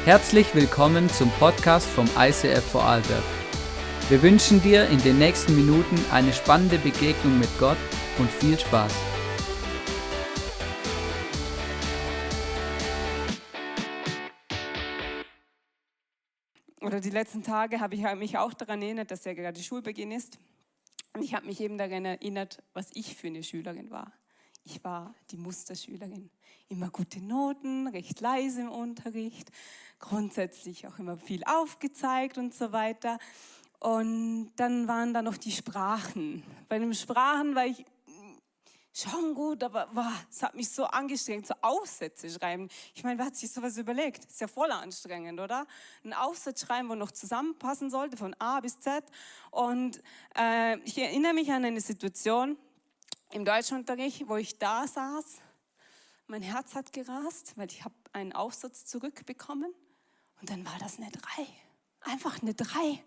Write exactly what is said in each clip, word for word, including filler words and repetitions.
Herzlich willkommen zum Podcast vom I C F Vorarlberg. Wir wünschen dir in den nächsten Minuten eine spannende Begegnung mit Gott und viel Spaß. Oder die letzten Tage habe ich mich auch daran erinnert, dass ja gerade Schulbeginn ist. Und ich habe mich eben daran erinnert, was ich für eine Schülerin war. Ich war die Musterschülerin. Immer gute Noten, recht leise im Unterricht, grundsätzlich auch immer viel aufgezeigt und so weiter. Und dann waren da noch die Sprachen. Bei den Sprachen war ich schon gut, aber boah, es hat mich so angestrengt, so Aufsätze schreiben. Ich meine, wer hat sich sowas überlegt? Ist ja voll anstrengend, oder? Einen Aufsatz schreiben, wo noch zusammenpassen sollte, von A bis Z. Und äh, ich erinnere mich an eine Situation im Deutschunterricht, wo ich da saß. Mein Herz hat gerast, weil ich habe einen Aufsatz zurückbekommen. Und dann war das eine drei. Einfach eine drei.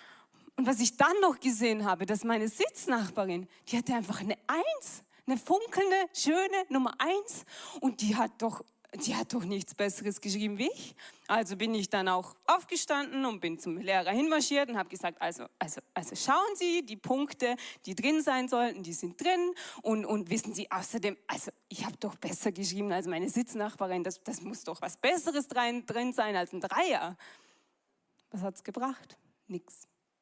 Und was ich dann noch gesehen habe, dass meine Sitznachbarin, die hatte einfach eine eins. Eine funkelnde, schöne Nummer eins. Und die hat doch, die hat doch nichts Besseres geschrieben wie ich. Also bin ich dann auch aufgestanden und bin zum Lehrer hinmarschiert und habe gesagt, also, also, also schauen Sie, die Punkte, die drin sein sollten, die sind drin. Und, und wissen Sie, außerdem, also ich habe doch besser geschrieben als meine Sitznachbarin. Das, das muss doch was Besseres drin, drin sein als ein Dreier. Was hat es gebracht? Nix.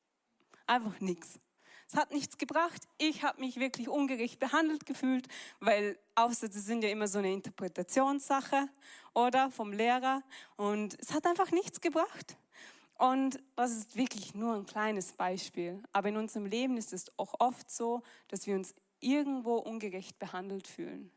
Einfach nichts. Es hat nichts gebracht. Ich habe mich wirklich ungerecht behandelt gefühlt, weil Aufsätze sind ja immer so eine Interpretationssache, oder, vom Lehrer. Und es hat einfach nichts gebracht. Und das ist wirklich nur ein kleines Beispiel. Aber in unserem Leben ist es auch oft so, dass wir uns irgendwo ungerecht behandelt fühlen.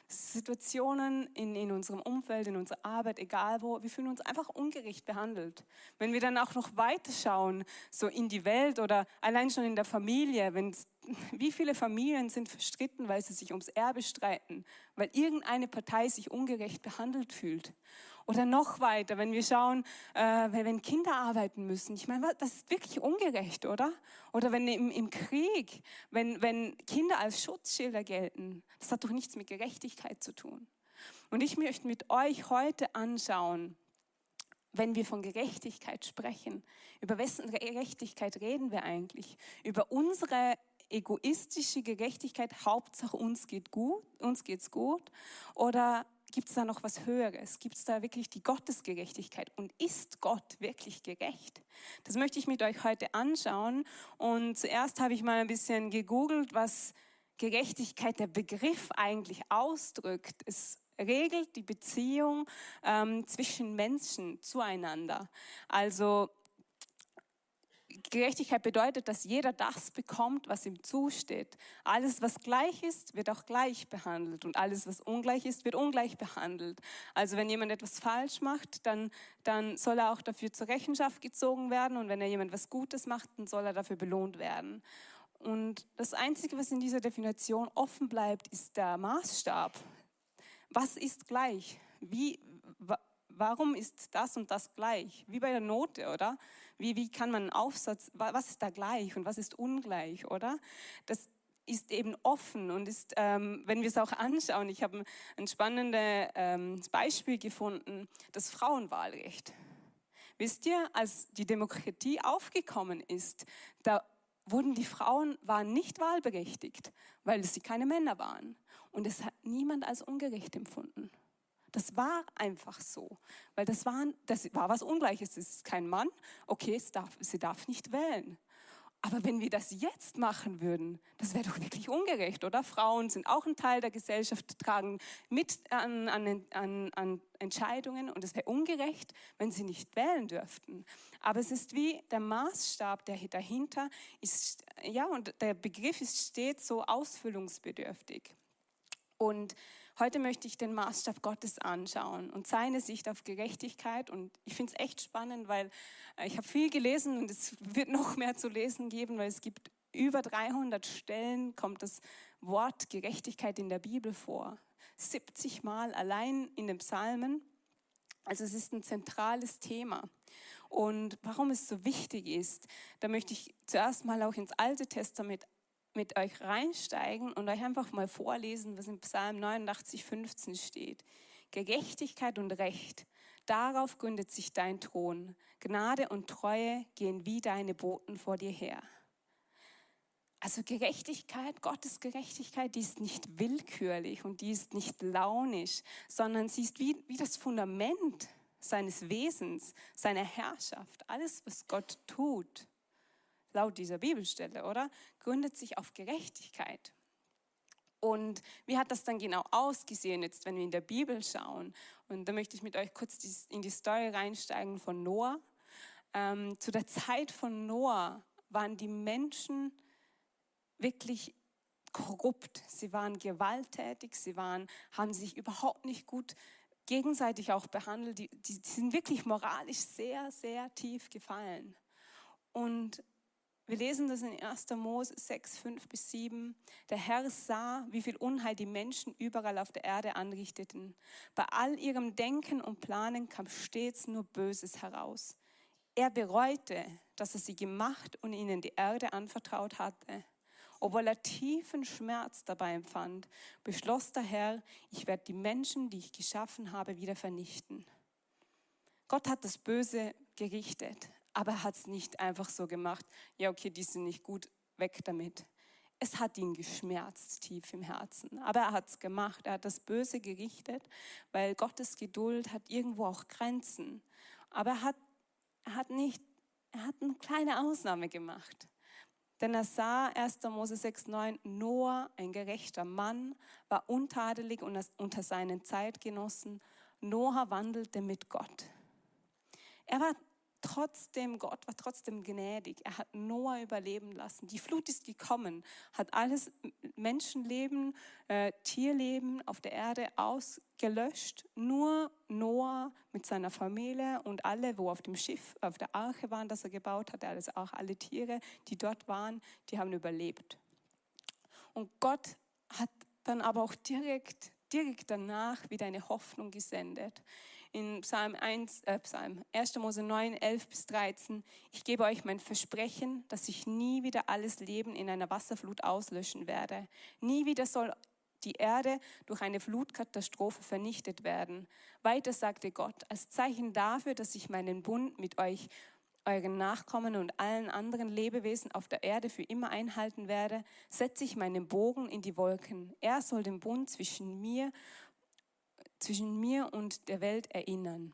Situationen in, in unserem Umfeld, in unserer Arbeit, egal wo, wir fühlen uns einfach ungerecht behandelt. Wenn wir dann auch noch weiterschauen, so in die Welt oder allein schon in der Familie, wenn's, wie viele Familien sind verstritten, weil sie sich ums Erbe streiten, weil irgendeine Partei sich ungerecht behandelt fühlt. Oder noch weiter, wenn wir schauen, äh, wenn Kinder arbeiten müssen. Ich meine, das ist wirklich ungerecht, oder? Oder wenn im, im Krieg, wenn, wenn Kinder als Schutzschilder gelten. Das hat doch nichts mit Gerechtigkeit zu tun. Und ich möchte mit euch heute anschauen, wenn wir von Gerechtigkeit sprechen, über wessen Gerechtigkeit reden wir eigentlich? Über unsere egoistische Gerechtigkeit, Hauptsache uns geht gut, uns geht's gut, oder gibt es da noch was Höheres? Gibt es da wirklich die Gottesgerechtigkeit? Und ist Gott wirklich gerecht? Das möchte ich mit euch heute anschauen. Und zuerst habe ich mal ein bisschen gegoogelt, was Gerechtigkeit, der Begriff eigentlich ausdrückt. Es regelt die Beziehung ähm, zwischen Menschen zueinander. Also Gerechtigkeit bedeutet, dass jeder das bekommt, was ihm zusteht. Alles, was gleich ist, wird auch gleich behandelt. Und alles, was ungleich ist, wird ungleich behandelt. Also wenn jemand etwas falsch macht, dann, dann soll er auch dafür zur Rechenschaft gezogen werden. Und wenn er jemand was Gutes macht, dann soll er dafür belohnt werden. Und das Einzige, was in dieser Definition offen bleibt, ist der Maßstab. Was ist gleich? Wie, wa, warum ist das und das gleich? Wie bei der Note, oder? Wie, wie kann man einen Aufsatz, was ist da gleich und was ist ungleich, oder? Das ist eben offen und ist, ähm, wenn wir es auch anschauen, ich habe ein, ein spannendes ähm, Beispiel gefunden, das Frauenwahlrecht. Wisst ihr, als die Demokratie aufgekommen ist, da wurden die Frauen waren nicht wahlberechtigt, weil sie keine Männer waren. Und es hat niemand als ungerecht empfunden. Das war einfach so, weil das war, das war was Ungleiches. Es ist kein Mann, okay, es darf, sie darf nicht wählen. Aber wenn wir das jetzt machen würden, das wäre doch wirklich ungerecht, oder? Frauen sind auch ein Teil der Gesellschaft, tragen mit an, an, an, an Entscheidungen und es wäre ungerecht, wenn sie nicht wählen dürften. Aber es ist wie der Maßstab, der dahinter ist, ja, und der Begriff ist stets so ausfüllungsbedürftig. Und heute möchte ich den Maßstab Gottes anschauen und seine Sicht auf Gerechtigkeit. Und ich finde es echt spannend, weil ich habe viel gelesen und es wird noch mehr zu lesen geben, weil es gibt über dreihundert Stellen, kommt das Wort Gerechtigkeit in der Bibel vor. siebzig Mal allein in den Psalmen. Also es ist ein zentrales Thema. Und warum es so wichtig ist, da möchte ich zuerst mal auch ins Alte Testament mit euch reinsteigen und euch einfach mal vorlesen, was im Psalm neunundachtzig, fünfzehn steht. Gerechtigkeit und Recht, Darauf gründet sich dein Thron. Gnade und Treue gehen wie deine Boten vor dir her. Also Gerechtigkeit, Gottes Gerechtigkeit, die ist nicht willkürlich und die ist nicht launisch, sondern sie ist wie, wie das Fundament seines Wesens, seiner Herrschaft. Alles, was Gott tut, laut dieser Bibelstelle, oder? Gründet sich auf Gerechtigkeit. Und wie hat das dann genau ausgesehen, jetzt, wenn wir in der Bibel schauen? Und da möchte ich mit euch kurz in die Story reinsteigen von Noah. Ähm, zu der Zeit von Noah waren die Menschen wirklich korrupt. Sie waren gewalttätig, sie waren, haben sich überhaupt nicht gut gegenseitig auch behandelt. Die, die sind wirklich moralisch sehr, sehr tief gefallen. Und wir lesen das in erster Mose sechs, fünf bis sieben. Der Herr sah, wie viel Unheil die Menschen überall auf der Erde anrichteten. Bei all ihrem Denken und Planen kam stets nur Böses heraus. Er bereute, dass er sie gemacht und ihnen die Erde anvertraut hatte. Obwohl er tiefen Schmerz dabei empfand, beschloss der Herr, ich werde die Menschen, die ich geschaffen habe, wieder vernichten. Gott hat das Böse gerichtet. Aber er hat es nicht einfach so gemacht, ja okay, die sind nicht gut, weg damit. Es hat ihn geschmerzt tief im Herzen. Aber er hat es gemacht, er hat das Böse gerichtet, weil Gottes Geduld hat irgendwo auch Grenzen. Aber er hat, er hat, nicht, er hat eine kleine Ausnahme gemacht. Denn er sah, erster Mose sechs, neun, Noah, ein gerechter Mann, war untadelig unter seinen Zeitgenossen. Noah wandelte mit Gott. Er war Trotzdem, Gott war trotzdem gnädig. Er hat Noah überleben lassen. Die Flut ist gekommen, hat alles Menschenleben, äh, Tierleben auf der Erde ausgelöscht. Nur Noah mit seiner Familie und alle, wo auf dem Schiff, auf der Arche waren, das er gebaut hatte, also auch alle Tiere, die dort waren, die haben überlebt. Und Gott hat dann aber auch direkt, direkt danach wieder eine Hoffnung gesendet. In Psalm eins, äh Psalm erster Mose neun, elf bis dreizehn, ich gebe euch mein Versprechen, dass ich nie wieder alles Leben in einer Wasserflut auslöschen werde. Nie wieder soll die Erde durch eine Flutkatastrophe vernichtet werden. Weiter sagte Gott, als Zeichen dafür, dass ich meinen Bund mit euch, euren Nachkommen und allen anderen Lebewesen auf der Erde für immer einhalten werde, setze ich meinen Bogen in die Wolken. Er soll den Bund zwischen mir zwischen mir und der Welt erinnern.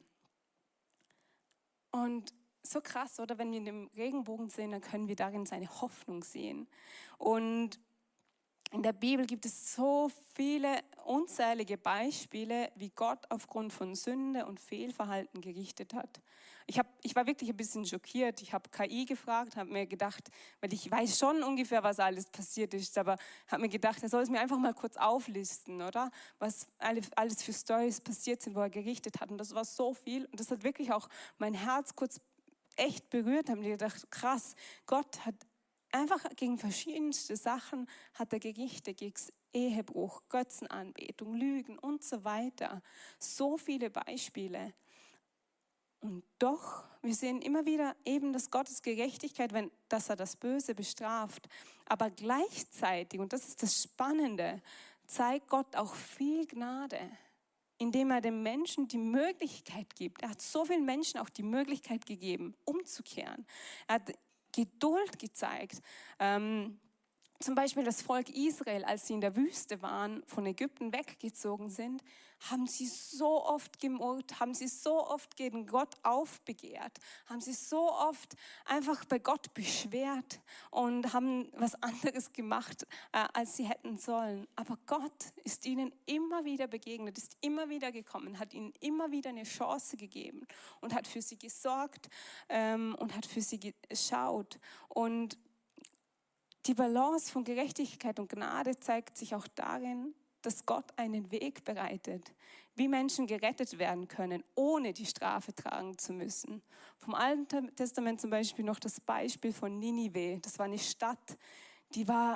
Und so krass, oder? Wenn wir den Regenbogen sehen, dann können wir darin seine Hoffnung sehen. Und in der Bibel gibt es so viele unzählige Beispiele, wie Gott aufgrund von Sünde und Fehlverhalten gerichtet hat. Ich, hab, ich war wirklich ein bisschen schockiert. Ich habe K I gefragt, habe mir gedacht, weil ich weiß schon ungefähr, was alles passiert ist, aber habe mir gedacht, er soll es mir einfach mal kurz auflisten, oder? Was alles für Storys passiert sind, wo er gerichtet hat. Und das war so viel. Und das hat wirklich auch mein Herz kurz echt berührt. Da habe ich gedacht, krass, Gott hat einfach gegen verschiedenste Sachen hat er gerichtet, gegen Ehebruch, Götzenanbetung, Lügen und so weiter. So viele Beispiele. Und doch, wir sehen immer wieder eben, dass Gottes Gerechtigkeit, wenn, dass er das Böse bestraft. Aber gleichzeitig, und das ist das Spannende, zeigt Gott auch viel Gnade, indem er den Menschen die Möglichkeit gibt. Er hat so vielen Menschen auch die Möglichkeit gegeben, umzukehren. Er hat Geduld gezeigt. Ähm, zum Beispiel das Volk Israel, als sie in der Wüste waren, von Ägypten weggezogen sind, haben sie so oft gemurrt, haben sie so oft gegen Gott aufbegehrt, haben sie so oft einfach bei Gott beschwert und haben was anderes gemacht, äh, als sie hätten sollen. Aber Gott ist ihnen immer wieder begegnet, ist immer wieder gekommen, hat ihnen immer wieder eine Chance gegeben und hat für sie gesorgt ähm, und hat für sie geschaut. Und die Balance von Gerechtigkeit und Gnade zeigt sich auch darin, dass Gott einen Weg bereitet, wie Menschen gerettet werden können, ohne die Strafe tragen zu müssen. Vom Alten Testament zum Beispiel noch das Beispiel von Ninive. Das war eine Stadt, die war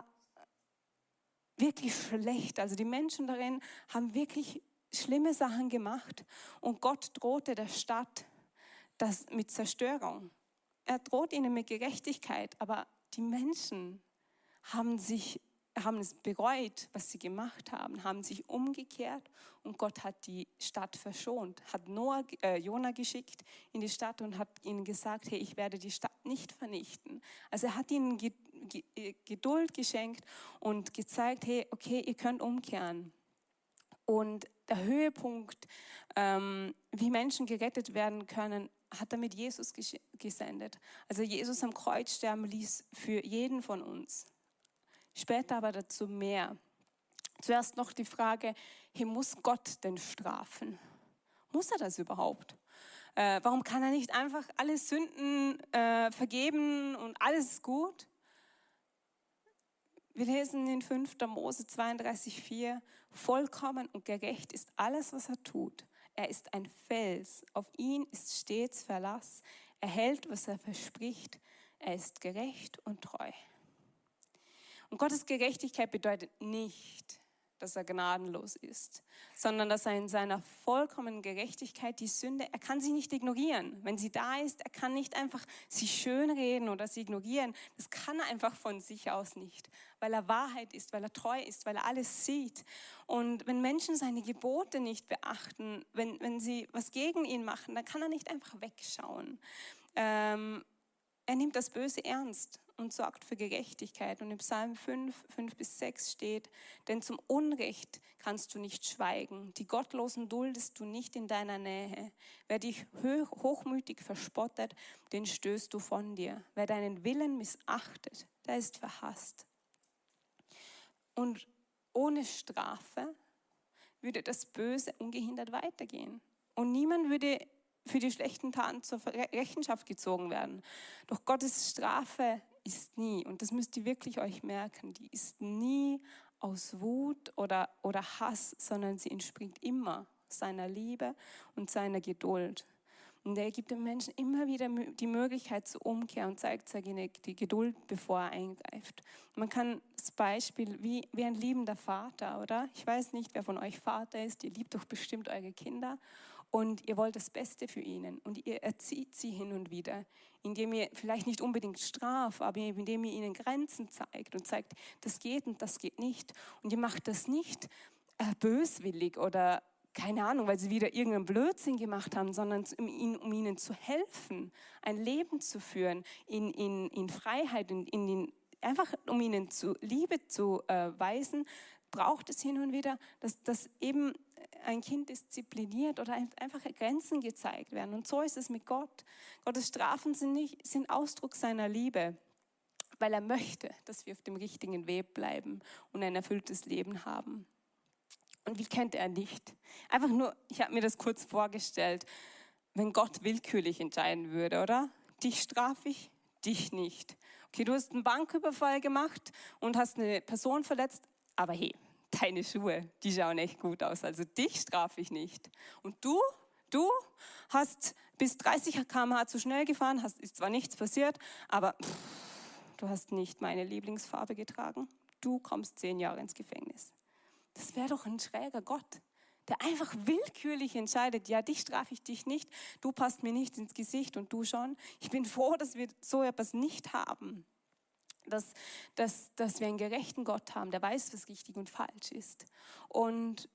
wirklich schlecht. Also die Menschen darin haben wirklich schlimme Sachen gemacht. Und Gott drohte der Stadt das mit Zerstörung. Er droht ihnen mit Gerechtigkeit, aber die Menschen haben sich haben es bereut, was sie gemacht haben, haben sich umgekehrt und Gott hat die Stadt verschont, hat Noah, äh, Jona geschickt in die Stadt und hat ihnen gesagt, hey, ich werde die Stadt nicht vernichten. Also er hat ihnen Geduld geschenkt und gezeigt, hey, okay, ihr könnt umkehren. Und der Höhepunkt, ähm, wie Menschen gerettet werden können, hat er mit Jesus gesendet. Also Jesus am Kreuz sterben ließ für jeden von uns. Später aber dazu mehr. Zuerst noch die Frage, hey, muss Gott denn strafen? Muss er das überhaupt? Äh, warum kann er nicht einfach alle Sünden äh, vergeben und alles ist gut? Wir lesen in fünfter Mose zweiunddreißig vier, vollkommen und gerecht ist alles, was er tut. Er ist ein Fels, auf ihn ist stets Verlass. Er hält, was er verspricht. Er ist gerecht und treu. Und Gottes Gerechtigkeit bedeutet nicht, dass er gnadenlos ist, sondern dass er in seiner vollkommenen Gerechtigkeit die Sünde, er kann sie nicht ignorieren. Wenn sie da ist, er kann nicht einfach sie schönreden oder sie ignorieren. Das kann er einfach von sich aus nicht, weil er Wahrheit ist, weil er treu ist, weil er alles sieht. Und wenn Menschen seine Gebote nicht beachten, wenn, wenn sie was gegen ihn machen, dann kann er nicht einfach wegschauen. Ähm, er nimmt das Böse ernst und sorgt für Gerechtigkeit. Und im Psalm fünf, fünf bis sechs steht, denn zum Unrecht kannst du nicht schweigen, die Gottlosen duldest du nicht in deiner Nähe. Wer dich hochmütig verspottet, den stößt du von dir. Wer deinen Willen missachtet, der ist verhasst. Und ohne Strafe würde das Böse ungehindert weitergehen. Und niemand würde für die schlechten Taten zur Rechenschaft gezogen werden. Doch Gottes Strafe ist nie, und das müsst ihr wirklich euch merken, die ist nie aus Wut oder, oder Hass, sondern sie entspringt immer seiner Liebe und seiner Geduld. Und er gibt den Menschen immer wieder die Möglichkeit zur Umkehr und zeigt seine die Geduld, bevor er eingreift. Man kann das Beispiel wie, wie ein liebender Vater, oder? Ich weiß nicht, wer von euch Vater ist, ihr liebt doch bestimmt eure Kinder. Und ihr wollt das Beste für ihnen und ihr erzieht sie hin und wieder, indem ihr vielleicht nicht unbedingt straft, aber indem ihr ihnen Grenzen zeigt und zeigt, das geht und das geht nicht. Und ihr macht das nicht äh, böswillig oder keine Ahnung, weil sie wieder irgendeinen Blödsinn gemacht haben, sondern um ihnen, um ihnen zu helfen, ein Leben zu führen in, in, in Freiheit, in, in den, einfach um ihnen zu Liebe zu äh, weisen, braucht es hin und wieder, dass, dass eben ein Kind diszipliniert oder einfach Grenzen gezeigt werden. Und so ist es mit Gott. Gottes Strafen sind, nicht, sind Ausdruck seiner Liebe, weil er möchte, dass wir auf dem richtigen Weg bleiben und ein erfülltes Leben haben. Und wie könnte er nicht? Einfach nur, ich habe mir das kurz vorgestellt, wenn Gott willkürlich entscheiden würde, oder? Dich strafe ich, dich nicht. Okay, du hast einen Banküberfall gemacht und hast eine Person verletzt, aber hey, deine Schuhe, die schauen echt gut aus, also dich strafe ich nicht. Und du, du hast bis dreißig Kilometer pro Stunde zu schnell gefahren, hast, ist zwar nichts passiert, aber pff, du hast nicht meine Lieblingsfarbe getragen, du kommst zehn Jahre ins Gefängnis. Das wäre doch ein schräger Gott, der einfach willkürlich entscheidet, ja, dich strafe ich, dich nicht, du passt mir nicht ins Gesicht und du schon. Ich bin froh, dass wir so etwas nicht haben. Dass, dass, dass wir einen gerechten Gott haben, der weiß, was richtig und falsch ist. Und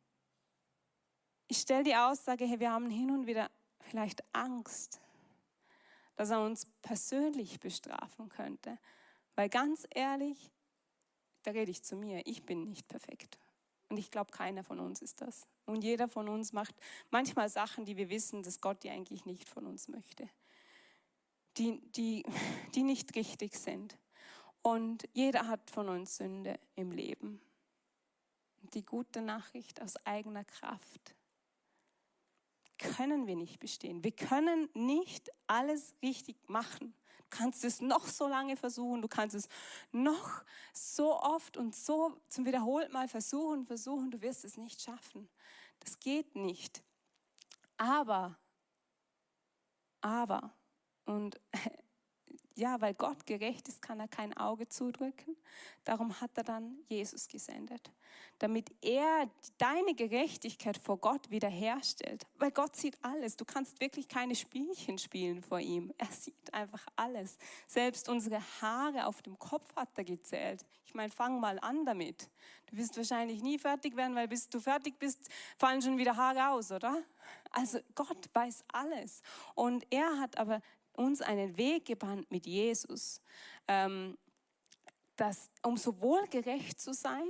ich stelle die Aussage, hey, wir haben hin und wieder vielleicht Angst, dass er uns persönlich bestrafen könnte. Weil ganz ehrlich, da rede ich zu mir, ich bin nicht perfekt. Und ich glaube, keiner von uns ist das. Und jeder von uns macht manchmal Sachen, die wir wissen, dass Gott die eigentlich nicht von uns möchte. Die, die, die nicht richtig sind. Und jeder hat von uns Sünde im Leben. Die gute Nachricht, aus eigener Kraft können wir nicht bestehen. Wir können nicht alles richtig machen. Du kannst es noch so lange versuchen, du kannst es noch so oft und so zum wiederholten Mal versuchen, versuchen, du wirst es nicht schaffen. Das geht nicht. Aber, aber, und ja, weil Gott gerecht ist, kann er kein Auge zudrücken. Darum hat er dann Jesus gesendet, damit er deine Gerechtigkeit vor Gott wiederherstellt. Weil Gott sieht alles. Du kannst wirklich keine Spielchen spielen vor ihm. Er sieht einfach alles. Selbst unsere Haare auf dem Kopf hat er gezählt. Ich meine, fang mal an damit. Du wirst wahrscheinlich nie fertig werden, weil bis du fertig bist, fallen schon wieder Haare aus, oder? Also Gott weiß alles. Und er hat aber uns einen Weg gebannt mit Jesus, ähm, dass, um sowohl gerecht zu sein,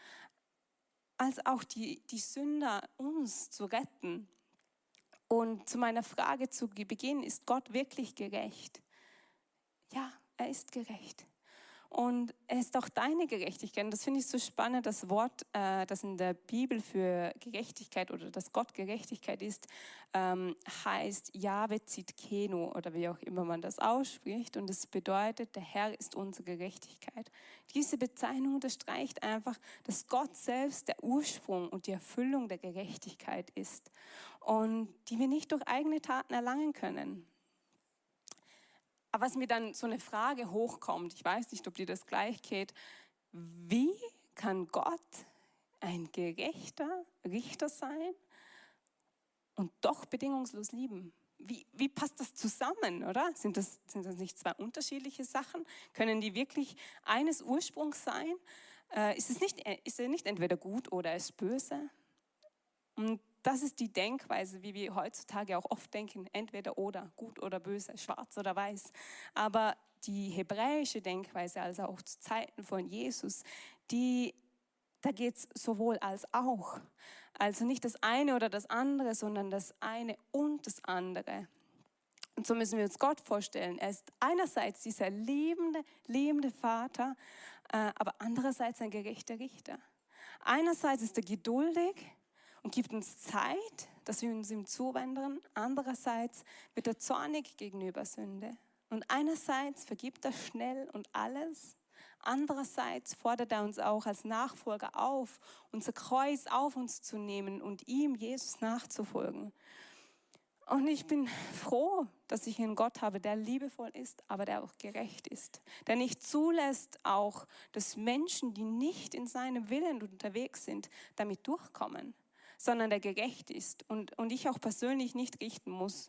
als auch die, die Sünder uns zu retten. Und zu meiner Frage zu Beginn, ist Gott wirklich gerecht? Ja, er ist gerecht. Und er ist auch deine Gerechtigkeit. Und das finde ich so spannend, das Wort, äh, das in der Bibel für Gerechtigkeit oder dass Gott Gerechtigkeit ist, ähm, heißt Jahwe Tzidkenu oder wie auch immer man das ausspricht. Und es bedeutet, der Herr ist unsere Gerechtigkeit. Diese Bezeichnung unterstreicht einfach, dass Gott selbst der Ursprung und die Erfüllung der Gerechtigkeit ist und die wir nicht durch eigene Taten erlangen können. Aber was mir dann so eine Frage hochkommt, ich weiß nicht, ob dir das gleich geht, wie kann Gott ein gerechter Richter sein und doch bedingungslos lieben? Wie, wie passt das zusammen, oder? Sind das, sind das nicht zwei unterschiedliche Sachen? Können die wirklich eines Ursprungs sein? Äh, ist es nicht, ist er nicht entweder gut oder er ist böse? Und das ist die Denkweise, wie wir heutzutage auch oft denken, entweder oder, gut oder böse, schwarz oder weiß. Aber die hebräische Denkweise, also auch zu Zeiten von Jesus, die, da geht es sowohl als auch. Also nicht das eine oder das andere, sondern das eine und das andere. Und so müssen wir uns Gott vorstellen. Er ist einerseits dieser liebende, liebende Vater, äh, aber andererseits ein gerechter Richter. Einerseits ist er geduldig und gibt uns Zeit, dass wir uns ihm zuwenden. Andererseits wird er zornig gegenüber Sünde. Und einerseits vergibt er schnell und alles. Andererseits fordert er uns auch als Nachfolger auf, unser Kreuz auf uns zu nehmen und ihm, Jesus, nachzufolgen. Und ich bin froh, dass ich einen Gott habe, der liebevoll ist, aber der auch gerecht ist. Der nicht zulässt auch, dass Menschen, die nicht in seinem Willen unterwegs sind, damit durchkommen, sondern der gerecht ist und, und ich auch persönlich nicht richten muss.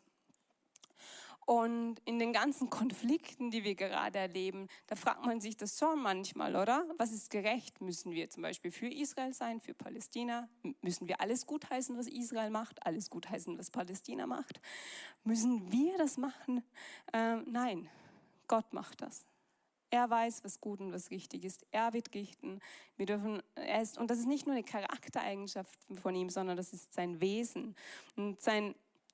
Und in den ganzen Konflikten, die wir gerade erleben, da fragt man sich das schon manchmal, oder? Was ist gerecht? Müssen wir zum Beispiel für Israel sein, für Palästina? Müssen wir alles gutheißen, was Israel macht? Alles gutheißen, was Palästina macht? Müssen wir das machen? Ähm, nein, Gott macht das. Er weiß, was gut und was richtig ist. Er wird richten. Wir dürfen, er ist, und das ist nicht nur eine Charaktereigenschaft von ihm, sondern das ist sein Wesen. Und sein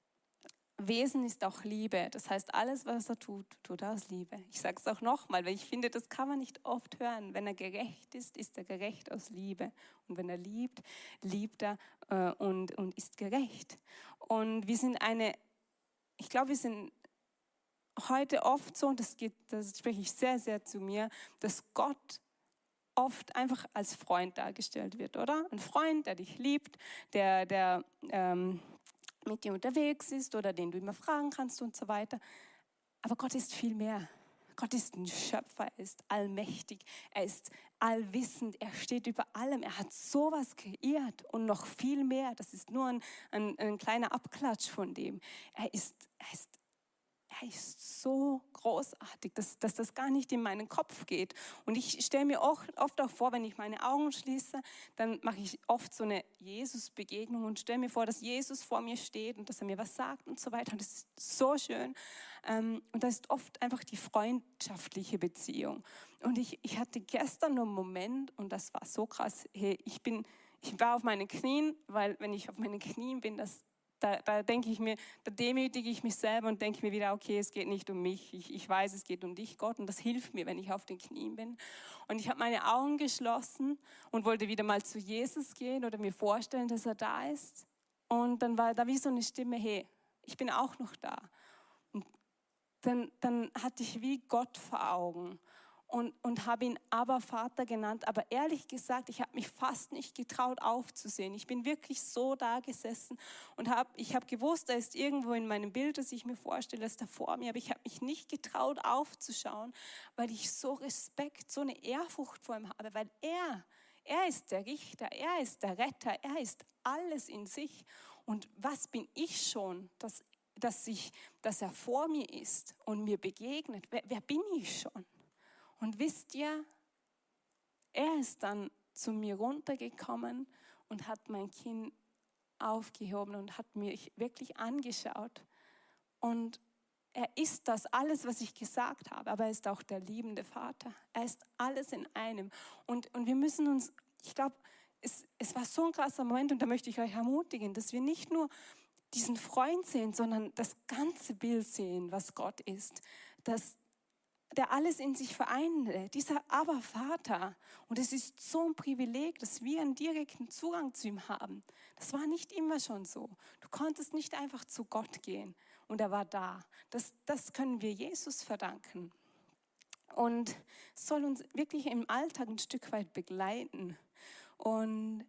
Wesen ist auch Liebe. Das heißt, alles, was er tut, tut er aus Liebe. Ich sage es auch nochmal, weil ich finde, das kann man nicht oft hören. Wenn er gerecht ist, ist er gerecht aus Liebe. Und wenn er liebt, liebt er äh, und, und ist gerecht. Und wir sind eine, ich glaube, wir sind heute oft so, und das, geht, das spreche ich sehr, sehr zu mir, dass Gott oft einfach als Freund dargestellt wird, oder? Ein Freund, der dich liebt, der, der ähm, mit dir unterwegs ist oder den du immer fragen kannst und so weiter. Aber Gott ist viel mehr. Gott ist ein Schöpfer, er ist allmächtig, er ist allwissend, er steht über allem, er hat sowas kreiert und noch viel mehr. Das ist nur ein, ein, ein kleiner Abklatsch von dem. Er ist, er ist Er ist so großartig, dass, dass das gar nicht in meinen Kopf geht. Und ich stelle mir auch, oft auch vor, wenn ich meine Augen schließe, dann mache ich oft so eine Jesus-Begegnung und stelle mir vor, dass Jesus vor mir steht und dass er mir was sagt und so weiter. Und das ist so schön. Und da ist oft einfach die freundschaftliche Beziehung. Und ich, ich hatte gestern einen Moment, und das war so krass, hey, ich, bin, ich war auf meinen Knien, weil wenn ich auf meinen Knien bin, das Da, da denke ich mir, da demütige ich mich selber und denke mir wieder, okay, es geht nicht um mich. Ich, ich weiß, es geht um dich, Gott, und das hilft mir, wenn ich auf den Knien bin. Und ich habe meine Augen geschlossen und wollte wieder mal zu Jesus gehen oder mir vorstellen, dass er da ist. Und dann war da wie so eine Stimme, hey, ich bin auch noch da. Und dann, dann hatte ich wie Gott vor Augen. und, und habe ihn aber Vater genannt. Aber ehrlich gesagt, ich habe mich fast nicht getraut aufzusehen. Ich bin wirklich so da gesessen und habe, ich habe gewusst, er ist irgendwo in meinem Bild, das ich mir vorstelle, ist da vor mir. Aber ich habe mich nicht getraut aufzuschauen, weil ich so Respekt, so eine Ehrfurcht vor ihm habe, weil er, er ist der Richter, er ist der Retter, er ist alles in sich. Und was bin ich schon, dass, dass, ich, dass er vor mir ist und mir begegnet? Wer, wer bin ich schon? Und wisst ihr, er ist dann zu mir runtergekommen und hat mein Kinn aufgehoben und hat mich wirklich angeschaut. Und er ist das alles, was ich gesagt habe, aber er ist auch der liebende Vater. Er ist alles in einem. Und, und wir müssen uns, ich glaube, es, es war so ein krasser Moment und da möchte ich euch ermutigen, dass wir nicht nur diesen Freund sehen, sondern das ganze Bild sehen, was Gott ist. Dass der alles in sich vereint, dieser Aber-Vater. Und es ist so ein Privileg, dass wir einen direkten Zugang zu ihm haben. Das war nicht immer schon so. Du konntest nicht einfach zu Gott gehen und er war da. Das, das können wir Jesus verdanken. Und es soll uns wirklich im Alltag ein Stück weit begleiten. Und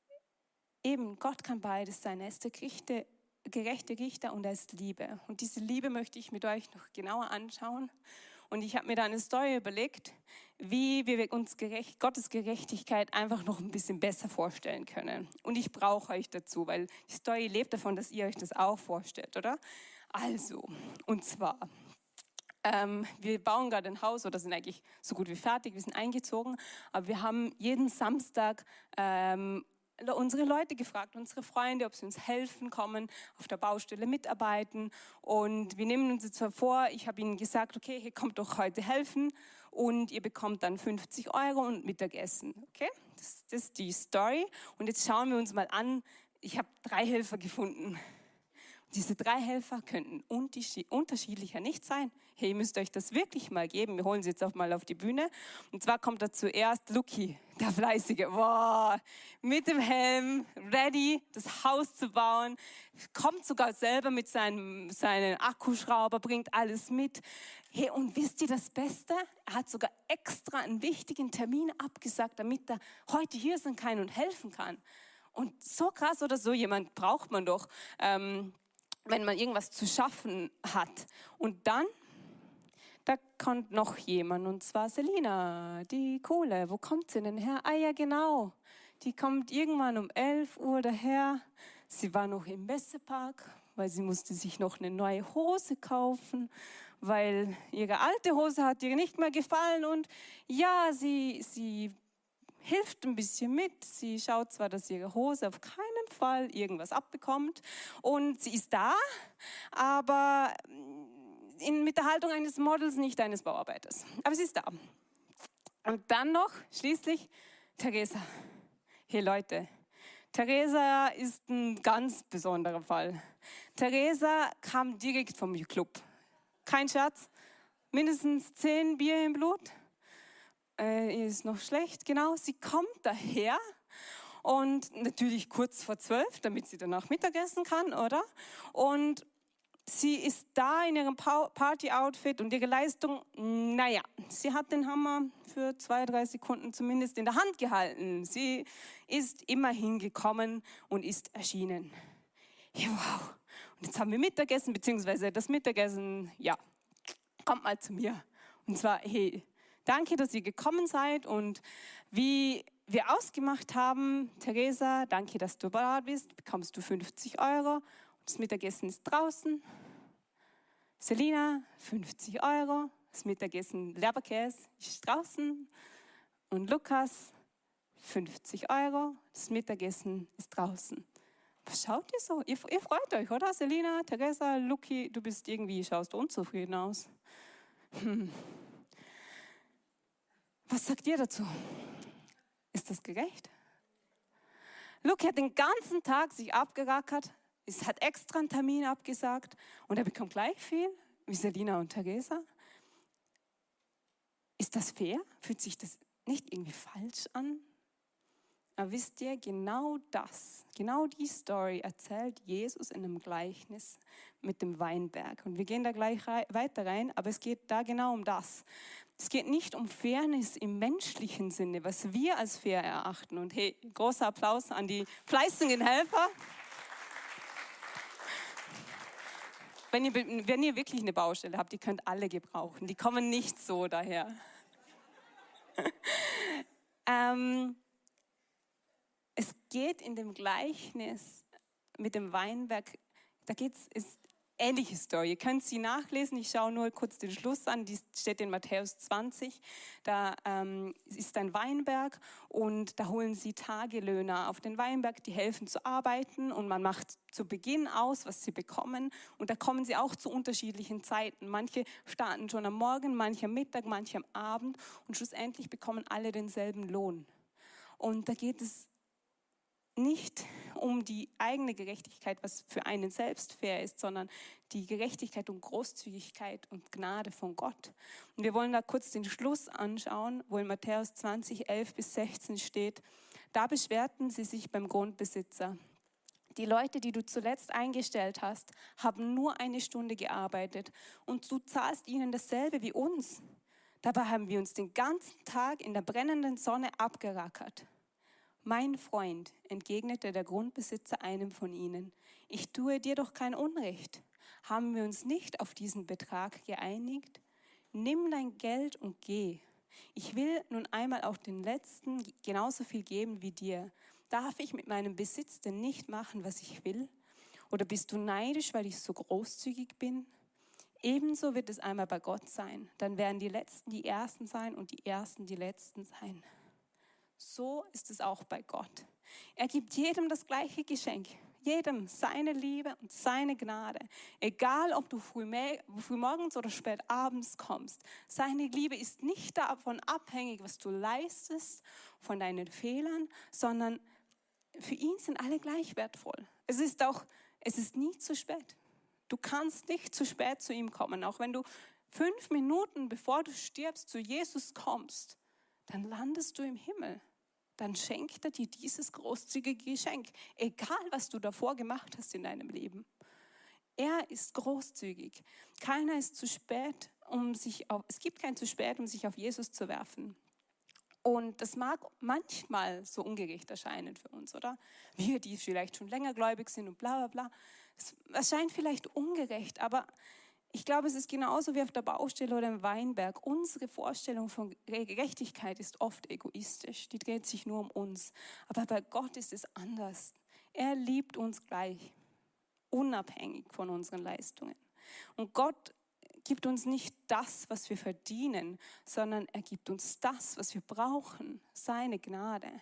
eben, Gott kann beides sein. Er ist der gerechte, gerechte Richter und er ist Liebe. Und diese Liebe möchte ich mit euch noch genauer anschauen. Und ich habe mir da eine Story überlegt, wie wir uns gerecht, Gottes Gerechtigkeit einfach noch ein bisschen besser vorstellen können. Und ich brauche euch dazu, weil die Story lebt davon, dass ihr euch das auch vorstellt, oder? Also, und zwar, ähm, wir bauen gerade ein Haus oder sind eigentlich so gut wie fertig, wir sind eingezogen, aber wir haben jeden Samstag ähm, unsere Leute gefragt, unsere Freunde, ob sie uns helfen, kommen, auf der Baustelle mitarbeiten. Und wir nehmen uns jetzt vor, ich habe ihnen gesagt, okay, ihr kommt doch heute helfen und ihr bekommt dann fünfzig Euro und Mittagessen. Okay, das, das ist die Story. Und jetzt schauen wir uns mal an, ich habe drei Helfer gefunden. Diese drei Helfer könnten unterschiedlicher nicht sein. Hey, ihr müsst euch das wirklich mal geben. Wir holen sie jetzt auch mal auf die Bühne. Und zwar kommt da zuerst Luki, der Fleißige. Wow, mit dem Helm, ready, das Haus zu bauen. Kommt sogar selber mit seinem, seinen Akkuschrauber, bringt alles mit. Hey, und wisst ihr das Beste? Er hat sogar extra einen wichtigen Termin abgesagt, damit er heute hier sein kann und helfen kann. Und so krass oder so jemand braucht man doch. Ähm, wenn man irgendwas zu schaffen hat. Und dann, da kommt noch jemand, und zwar Selina, die Kohle. Wo kommt sie denn her? Ah ja, genau. Die kommt irgendwann um elf Uhr daher. Sie war noch im Messepark, weil sie musste sich noch eine neue Hose kaufen, weil ihre alte Hose hat ihr nicht mehr gefallen. Und ja, sie, sie hilft ein bisschen mit. Sie schaut zwar, dass ihre Hose auf keinen Fall irgendwas abbekommt und sie ist da, aber in, mit der Haltung eines Models, nicht eines Bauarbeiters. Aber sie ist da. Und dann noch schließlich Theresa. Hey Leute, Theresa ist ein ganz besonderer Fall. Theresa kam direkt vom Club. Kein Scherz, mindestens zehn Bier im Blut. Äh, ist noch schlecht, genau. Sie kommt daher und natürlich kurz vor zwölf, damit sie danach Mittagessen kann, oder? Und sie ist da in ihrem Party-Outfit und ihre Leistung, naja, sie hat den Hammer für zwei, drei Sekunden zumindest in der Hand gehalten. Sie ist immerhin gekommen und ist erschienen. Ja, wow. Und jetzt haben wir Mittagessen, beziehungsweise das Mittagessen, ja, kommt mal zu mir. Und zwar, hey, danke, dass ihr gekommen seid und wie wir ausgemacht haben, Theresa, danke, dass du da bist, bekommst du fünfzig Euro. Das Mittagessen ist draußen. Selina, fünfzig Euro. Das Mittagessen Leberkäse ist draußen. Und Lukas, fünfzig Euro. Das Mittagessen ist draußen. Was schaut ihr so? Ihr, ihr freut euch, oder? Selina, Theresa, Luki, du bist irgendwie, schaust unzufrieden aus. Hm. Was sagt ihr dazu? Ist das gerecht? Luki hat den ganzen Tag sich abgerackert, es hat extra einen Termin abgesagt und er bekommt gleich viel wie Selina und Theresa. Ist das fair? Fühlt sich das nicht irgendwie falsch an? Aber wisst ihr, genau das, genau die Story erzählt Jesus in einem Gleichnis mit dem Weinberg. Und wir gehen da gleich rei- weiter rein, aber es geht da genau um das. Es geht nicht um Fairness im menschlichen Sinne, was wir als fair erachten. Und hey, großer Applaus an die fleißigen Helfer. Wenn ihr, wenn ihr wirklich eine Baustelle habt, die könnt alle gebrauchen. Die kommen nicht so daher. ähm, es geht in dem Gleichnis mit dem Weinberg, da geht es, ähnliche Story. Ihr könnt sie nachlesen, ich schaue nur kurz den Schluss an, die steht in Matthäus zwanzig. Da ähm, ist ein Weinberg und da holen sie Tagelöhner auf den Weinberg, die helfen zu arbeiten und man macht zu Beginn aus, was sie bekommen. Und da kommen sie auch zu unterschiedlichen Zeiten. Manche starten schon am Morgen, manche am Mittag, manche am Abend und schlussendlich bekommen alle denselben Lohn. Und da geht es nicht um die eigene Gerechtigkeit, was für einen selbst fair ist, sondern die Gerechtigkeit und Großzügigkeit und Gnade von Gott. Und wir wollen da kurz den Schluss anschauen, wo in Matthäus zwanzig, elf bis sechzehn steht, da beschwerten sie sich beim Grundbesitzer. Die Leute, die du zuletzt eingestellt hast, haben nur eine Stunde gearbeitet und du zahlst ihnen dasselbe wie uns. Dabei haben wir uns den ganzen Tag in der brennenden Sonne abgerackert. Mein Freund, entgegnete der Grundbesitzer einem von ihnen, ich tue dir doch kein Unrecht. Haben wir uns nicht auf diesen Betrag geeinigt? Nimm dein Geld und geh. Ich will nun einmal auch den Letzten genauso viel geben wie dir. Darf ich mit meinem Besitz denn nicht machen, was ich will? Oder bist du neidisch, weil ich so großzügig bin? Ebenso wird es einmal bei Gott sein. Dann werden die Letzten die Ersten sein und die Ersten die Letzten sein. So ist es auch bei Gott. Er gibt jedem das gleiche Geschenk. Jedem seine Liebe und seine Gnade. Egal, ob du früh, früh morgens oder spät abends kommst. Seine Liebe ist nicht davon abhängig, was du leistest, von deinen Fehlern, sondern für ihn sind alle gleich wertvoll. Es ist auch, es ist nie zu spät. Du kannst nicht zu spät zu ihm kommen. Auch wenn du fünf Minuten bevor du stirbst zu Jesus kommst, dann landest du im Himmel. Dann schenkt er dir dieses großzügige Geschenk, egal was du davor gemacht hast in deinem Leben. Er ist großzügig. Keiner ist zu spät, um sich auf, es gibt kein zu spät, um sich auf Jesus zu werfen. Und das mag manchmal so ungerecht erscheinen für uns, oder? Wir, die vielleicht schon länger gläubig sind und bla bla bla. Es erscheint vielleicht ungerecht, aber ich glaube, es ist genauso wie auf der Baustelle oder im Weinberg. Unsere Vorstellung von Gerechtigkeit ist oft egoistisch. Die dreht sich nur um uns. Aber bei Gott ist es anders. Er liebt uns gleich, unabhängig von unseren Leistungen. Und Gott gibt uns nicht das, was wir verdienen, sondern er gibt uns das, was wir brauchen, seine Gnade.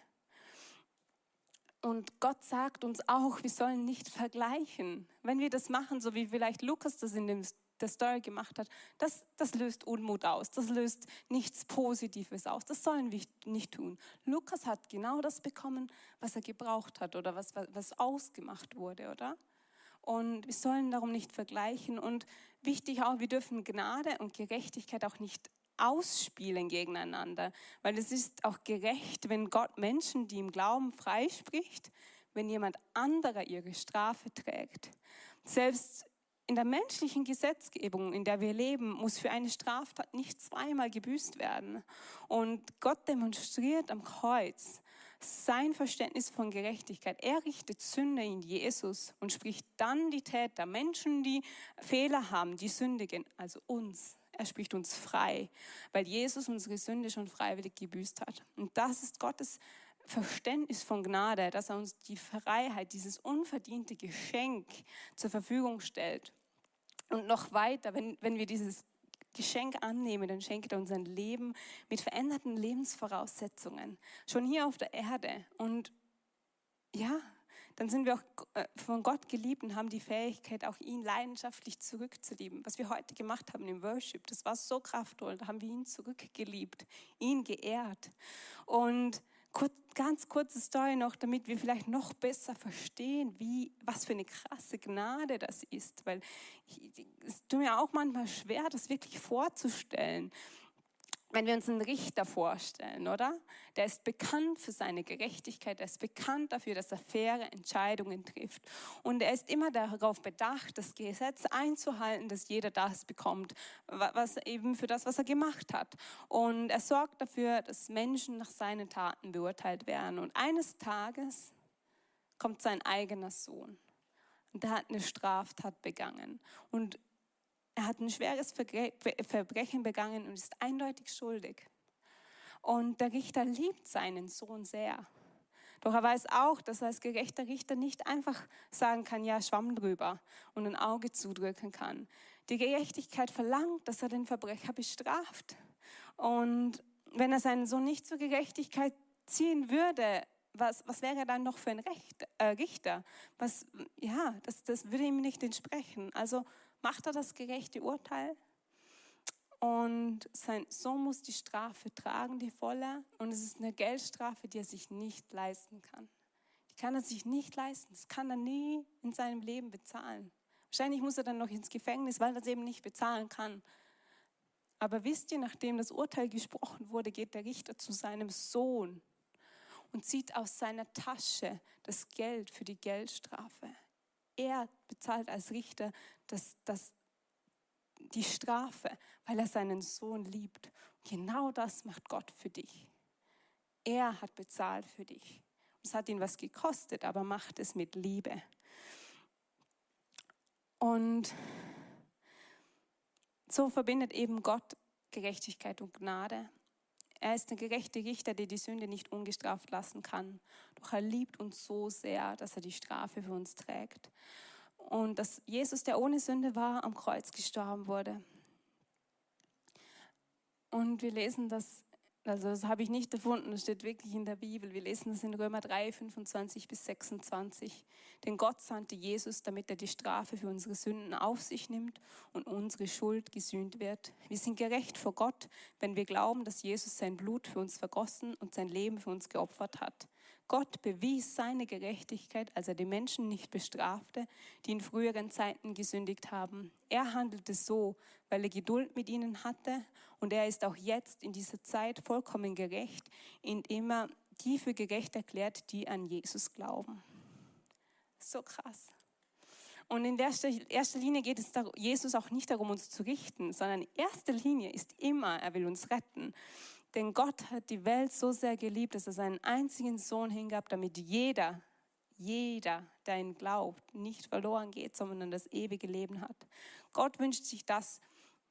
Und Gott sagt uns auch, wir sollen nicht vergleichen. Wenn wir das machen, so wie vielleicht Lukas das in dem der Story gemacht hat, das, das löst Unmut aus, das löst nichts Positives aus, das sollen wir nicht tun. Lukas hat genau das bekommen, was er gebraucht hat oder was, was ausgemacht wurde, oder? Und wir sollen darum nicht vergleichen und wichtig auch, wir dürfen Gnade und Gerechtigkeit auch nicht ausspielen gegeneinander, weil es ist auch gerecht, wenn Gott Menschen, die im Glauben freispricht, wenn jemand anderer ihre Strafe trägt. Selbst in der menschlichen Gesetzgebung, in der wir leben, muss für eine Straftat nicht zweimal gebüßt werden. Und Gott demonstriert am Kreuz sein Verständnis von Gerechtigkeit. Er richtet Sünde in Jesus und spricht dann die Täter, Menschen, die Fehler haben, die sündigen, also uns. Er spricht uns frei, weil Jesus unsere Sünde schon freiwillig gebüßt hat. Und das ist Gottes Verständnis von Gnade, dass er uns die Freiheit, dieses unverdiente Geschenk zur Verfügung stellt. Und noch weiter, wenn, wenn wir dieses Geschenk annehmen, dann schenkt er uns ein Leben mit veränderten Lebensvoraussetzungen, schon hier auf der Erde. Und ja, dann sind wir auch von Gott geliebt und haben die Fähigkeit, auch ihn leidenschaftlich zurückzulieben. Was wir heute gemacht haben im Worship, das war so kraftvoll, da haben wir ihn zurückgeliebt, ihn geehrt. Und Kurz, ganz kurze Story noch, damit wir vielleicht noch besser verstehen, wie, was für eine krasse Gnade das ist. Weil ich, es tut mir auch manchmal schwer, das wirklich vorzustellen. wenn wir uns einen Richter vorstellen, oder? Der ist bekannt für seine Gerechtigkeit, er ist bekannt dafür, dass er faire Entscheidungen trifft. Und er ist immer darauf bedacht, das Gesetz einzuhalten, dass jeder das bekommt, was eben für das, was er gemacht hat. Und er sorgt dafür, dass Menschen nach seinen Taten beurteilt werden. Und eines Tages kommt sein eigener Sohn und der hat eine Straftat begangen. Und er hat ein schweres Verbrechen begangen und ist eindeutig schuldig. Und der Richter liebt seinen Sohn sehr. Doch er weiß auch, dass er als gerechter Richter nicht einfach sagen kann, ja, Schwamm drüber und ein Auge zudrücken kann. Die Gerechtigkeit verlangt, dass er den Verbrecher bestraft. Und wenn er seinen Sohn nicht zur Gerechtigkeit ziehen würde, was, was wäre er dann noch für ein Recht, äh, Richter? Was, ja, das, das würde ihm nicht entsprechen. Also macht er das gerechte Urteil und sein Sohn muss die Strafe tragen, die volle. Und es ist eine Geldstrafe, die er sich nicht leisten kann. Die kann er sich nicht leisten. Das kann er nie in seinem Leben bezahlen. Wahrscheinlich muss er dann noch ins Gefängnis, weil er es eben nicht bezahlen kann. Aber wisst ihr, nachdem das Urteil gesprochen wurde, geht der Richter zu seinem Sohn und zieht aus seiner Tasche das Geld für die Geldstrafe. Er bezahlt als Richter das, das, die Strafe, weil er seinen Sohn liebt. Genau das macht Gott für dich. Er hat bezahlt für dich. Es hat ihn was gekostet, aber macht es mit Liebe. Und so verbindet eben Gott Gerechtigkeit und Gnade. Er ist der gerechte Richter, der die Sünde nicht ungestraft lassen kann. Doch er liebt uns so sehr, dass er die Strafe für uns trägt. Und dass Jesus, der ohne Sünde war, am Kreuz gestorben wurde. Und wir lesen das, also das habe ich nicht erfunden, das steht wirklich in der Bibel. Wir lesen das in Römer drei, fünfundzwanzig bis sechsundzwanzig. Denn Gott sandte Jesus, damit er die Strafe für unsere Sünden auf sich nimmt und unsere Schuld gesühnt wird. Wir sind gerecht vor Gott, wenn wir glauben, dass Jesus sein Blut für uns vergossen und sein Leben für uns geopfert hat. Gott bewies seine Gerechtigkeit, als er die Menschen nicht bestrafte, die in früheren Zeiten gesündigt haben. Er handelte so, weil er Geduld mit ihnen hatte, und er ist auch jetzt in dieser Zeit vollkommen gerecht, indem er die für gerecht erklärt, die an Jesus glauben. So krass. Und in erster Linie geht es Jesus auch nicht darum, uns zu richten, sondern in erster Linie ist immer, er will uns retten. Denn Gott hat die Welt so sehr geliebt, dass er seinen einzigen Sohn hingab, damit jeder, jeder, der ihn glaubt, nicht verloren geht, sondern das ewige Leben hat. Gott wünscht sich das,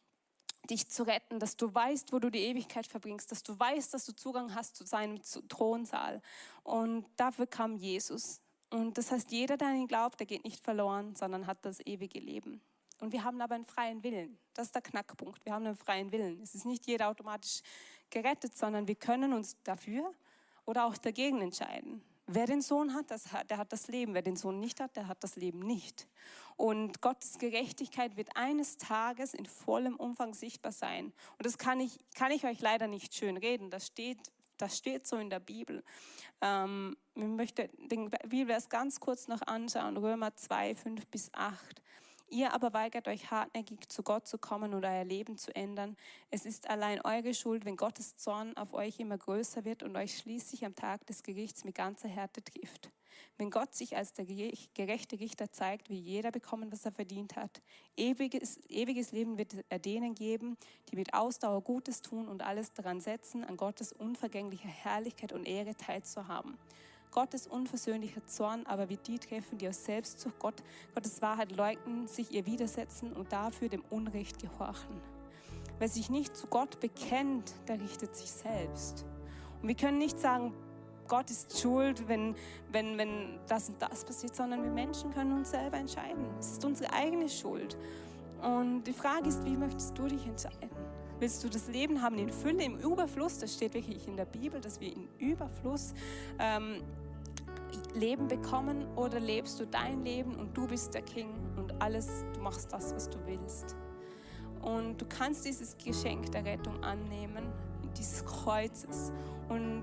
dich zu retten, dass du weißt, wo du die Ewigkeit verbringst, dass du weißt, dass du Zugang hast zu seinem Thronsaal. Und dafür kam Jesus. Und das heißt, jeder, der an ihn glaubt, der geht nicht verloren, sondern hat das ewige Leben. Und wir haben aber einen freien Willen. Das ist der Knackpunkt. Wir haben einen freien Willen. Es ist nicht jeder automatisch gerettet, sondern wir können uns dafür oder auch dagegen entscheiden. Wer den Sohn hat, das hat, der hat das Leben. Wer den Sohn nicht hat, der hat das Leben nicht. Und Gottes Gerechtigkeit wird eines Tages in vollem Umfang sichtbar sein. Und das kann ich, kann ich euch leider nicht schön reden. Das steht, das steht so in der Bibel. Ähm, ich möchte den Bibelvers ganz kurz noch anschauen. Römer zwei, fünf bis acht. Ihr aber weigert euch hartnäckig, zu Gott zu kommen oder euer Leben zu ändern. Es ist allein eure Schuld, wenn Gottes Zorn auf euch immer größer wird und euch schließlich am Tag des Gerichts mit ganzer Härte trifft. Wenn Gott sich als der gerechte Richter zeigt, wird jeder bekommen, was er verdient hat. Ewiges, ewiges Leben wird er denen geben, die mit Ausdauer Gutes tun und alles daran setzen, an Gottes unvergänglicher Herrlichkeit und Ehre teilzuhaben. Gottes unversöhnlicher Zorn aber wird die treffen, die aus Selbstsucht Gott, Gottes Wahrheit leugnen, sich ihr widersetzen und dafür dem Unrecht gehorchen. Wer sich nicht zu Gott bekennt, der richtet sich selbst. Und wir können nicht sagen, Gott ist schuld, wenn, wenn, wenn das und das passiert, sondern wir Menschen können uns selber entscheiden. Es ist unsere eigene Schuld. Und die Frage ist, wie möchtest du dich entscheiden? Willst du das Leben haben in Fülle, im Überfluss? Das steht wirklich in der Bibel, dass wir in Überfluss ähm, Leben bekommen. Oder lebst du dein Leben und du bist der King und alles, du machst das, was du willst. Und du kannst dieses Geschenk der Rettung annehmen, dieses Kreuzes. Und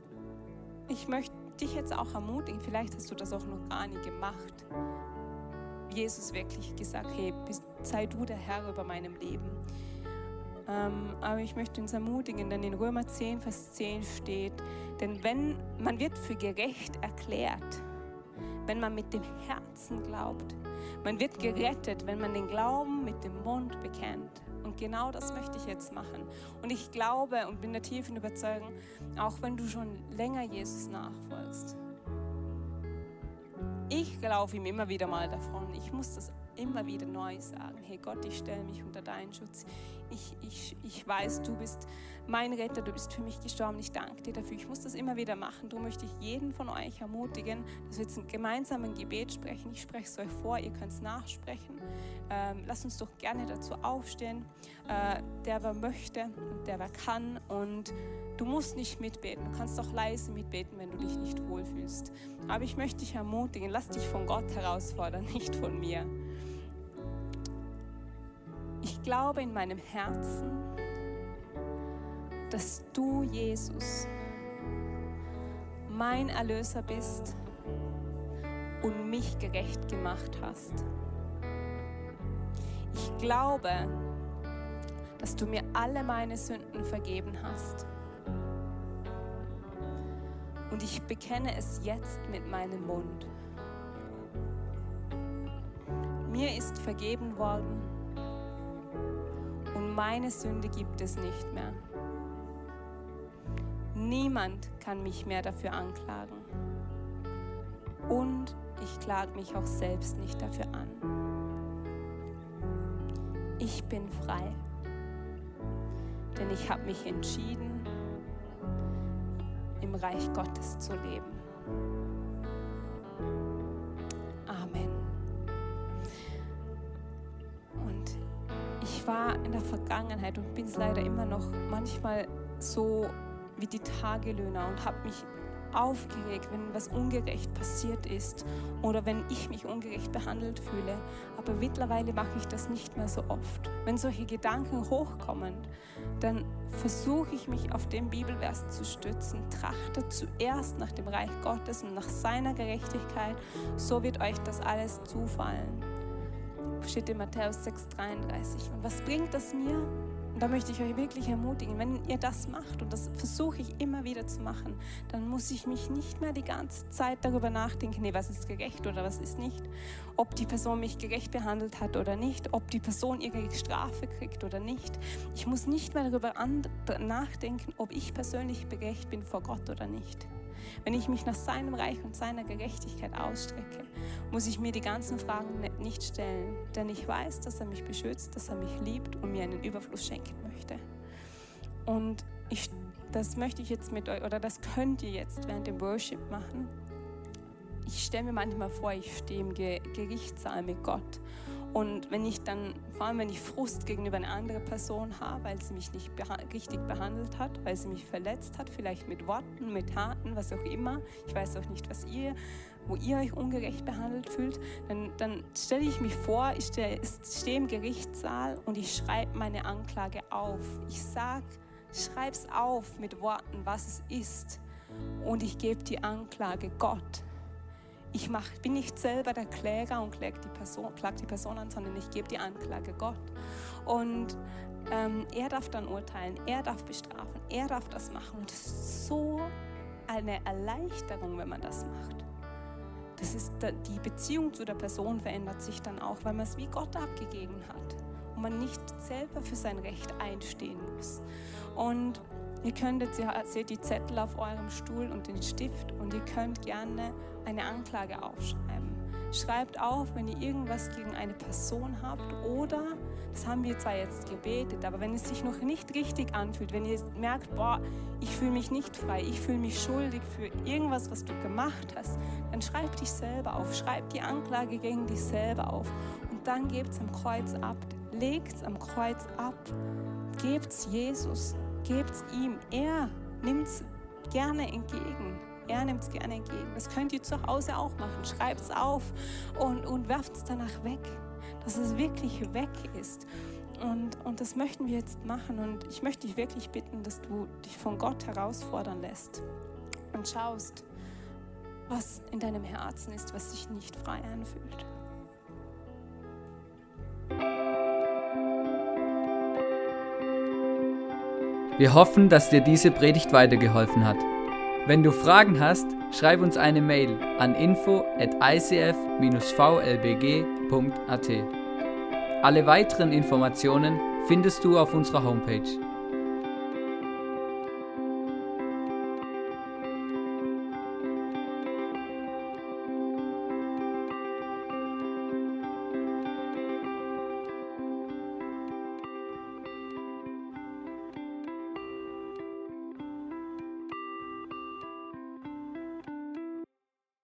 ich möchte dich jetzt auch ermutigen, vielleicht hast du das auch noch gar nie gemacht. Jesus wirklich gesagt, hey, sei du der Herr über meinem Leben. Ähm, aber ich möchte uns ermutigen, denn in Römer zehn, Vers zehn steht, denn wenn man wird für gerecht erklärt, wenn man mit dem Herzen glaubt. Man wird gerettet, wenn man den Glauben mit dem Mund bekennt. Und genau das möchte ich jetzt machen. Und ich glaube und bin der tiefen Überzeugung, auch wenn du schon länger Jesus nachfolgst, ich laufe ihm immer wieder mal davon. Ich muss das immer wieder neu sagen. Hey Gott, ich stelle mich unter deinen Schutz. Ich, ich, ich weiß, du bist mein Retter, du bist für mich gestorben. Ich danke dir dafür. Ich muss das immer wieder machen. Darum möchte ich jeden von euch ermutigen, dass wir jetzt gemeinsam ein Gebet sprechen. Ich spreche es euch vor, ihr könnt es nachsprechen. Ähm, lasst uns doch gerne dazu aufstehen. Äh, der, wer möchte und der, wer kann. Und du musst nicht mitbeten. Du kannst auch leise mitbeten, wenn du dich nicht wohlfühlst. Aber ich möchte dich ermutigen, lass dich von Gott herausfordern, nicht von mir. Ich glaube in meinem Herzen, dass du, Jesus, mein Erlöser bist und mich gerecht gemacht hast. Ich glaube, dass du mir alle meine Sünden vergeben hast. Und ich bekenne es jetzt mit meinem Mund. Mir ist vergeben worden und meine Sünde gibt es nicht mehr. Niemand kann mich mehr dafür anklagen. Und ich klage mich auch selbst nicht dafür an. Ich bin frei, denn ich habe mich entschieden, im Reich Gottes zu leben. Amen. Und ich war in der Vergangenheit und bin es leider immer noch manchmal so wie die Tagelöhner und habe mich aufgeregt, wenn was ungerecht passiert ist oder wenn ich mich ungerecht behandelt fühle. Aber mittlerweile mache ich das nicht mehr so oft. Wenn solche Gedanken hochkommen, dann versuche ich mich auf den Bibelvers zu stützen. Trachtet zuerst nach dem Reich Gottes und nach seiner Gerechtigkeit, so wird euch das alles zufallen. Steht in Matthäus sechs dreiunddreißig. Und was bringt das mir? Und da möchte ich euch wirklich ermutigen, wenn ihr das macht, und das versuche ich immer wieder zu machen, dann muss ich mich nicht mehr die ganze Zeit darüber nachdenken, nee, was ist gerecht oder was ist nicht, ob die Person mich gerecht behandelt hat oder nicht, ob die Person ihre Strafe kriegt oder nicht. Ich muss nicht mehr darüber nachdenken, ob ich persönlich gerecht bin vor Gott oder nicht. Wenn ich mich nach seinem Reich und seiner Gerechtigkeit ausstrecke, muss ich mir die ganzen Fragen nicht stellen, denn ich weiß, dass er mich beschützt, dass er mich liebt und mir einen Überfluss schenken möchte. Und ich, das möchte ich jetzt mit euch, oder das könnt ihr jetzt während dem Worship machen. Ich stelle mir manchmal vor, ich stehe im Gerichtssaal mit Gott. Und wenn ich dann, vor allem wenn ich Frust gegenüber einer anderen Person habe, weil sie mich nicht beha- richtig behandelt hat, weil sie mich verletzt hat, vielleicht mit Worten, mit Taten, was auch immer. Ich weiß auch nicht, was ihr, wo ihr euch ungerecht behandelt fühlt. Dann, dann stelle ich mich vor, ich stehe, stehe im Gerichtssaal und ich schreibe meine Anklage auf. Ich sage, schreibe es auf mit Worten, was es ist. Und ich gebe die Anklage Gott. Ich mach, bin nicht selber der Kläger und klag die Person, klag die Person an, sondern ich gebe die Anklage Gott. Und ähm, er darf dann urteilen, er darf bestrafen, er darf das machen. Und das ist so eine Erleichterung, wenn man das macht. Das ist, die Beziehung zu der Person verändert sich dann auch, weil man es wie Gott abgegeben hat und man nicht selber für sein Recht einstehen muss. Und ihr könnt jetzt, ihr seht die Zettel auf eurem Stuhl und den Stift und ihr könnt gerne eine Anklage aufschreiben. Schreibt auf, wenn ihr irgendwas gegen eine Person habt oder, das haben wir zwar jetzt gebetet, aber wenn es sich noch nicht richtig anfühlt, wenn ihr merkt, boah, ich fühle mich nicht frei, ich fühle mich schuldig für irgendwas, was du gemacht hast, dann schreib dich selber auf, schreib die Anklage gegen dich selber auf und dann gebt's am Kreuz ab, legt's am Kreuz ab, gebt's Jesus, gebt's ihm, er nimmt's gerne entgegen. Er nimmt es gerne entgegen. Das könnt ihr zu Hause auch machen. Schreibt es auf und, und werft es danach weg, dass es wirklich weg ist. Und, und das möchten wir jetzt machen. Und ich möchte dich wirklich bitten, dass du dich von Gott herausfordern lässt und schaust, was in deinem Herzen ist, was sich nicht frei anfühlt. Wir hoffen, dass dir diese Predigt weitergeholfen hat. Wenn du Fragen hast, schreib uns eine Mail an info at i c f dash v l b g punkt a t. Alle weiteren Informationen findest du auf unserer Homepage.